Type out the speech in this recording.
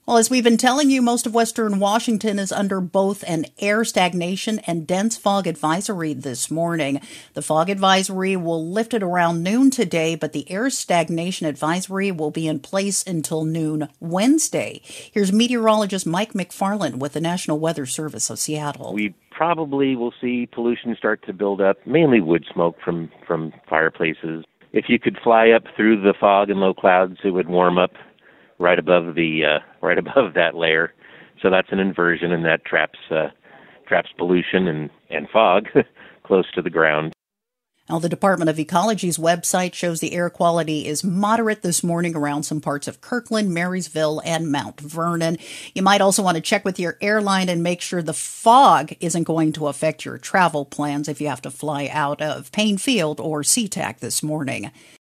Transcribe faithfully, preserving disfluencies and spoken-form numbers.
Well, as we've been telling you, most of western Washington is under both an air stagnation and dense fog advisory this morning. The fog advisory will lift at around noon today, but the air stagnation advisory will be in place until noon Wednesday. Here's meteorologist Mike McFarland with the National Weather Service of Seattle. We probably will see pollution start to build up, mainly wood smoke from, from fireplaces. If you could fly up through the fog and low clouds, it would warm up right above the uh, right above that layer. So that's an inversion, and that traps uh, traps pollution and, and fog close to the ground. Now, the Department of Ecology's website shows the air quality is moderate this morning around some parts of Kirkland, Marysville, and Mount Vernon. You might also want to check with your airline and make sure the fog isn't going to affect your travel plans if you have to fly out of Payne Field or SeaTac this morning.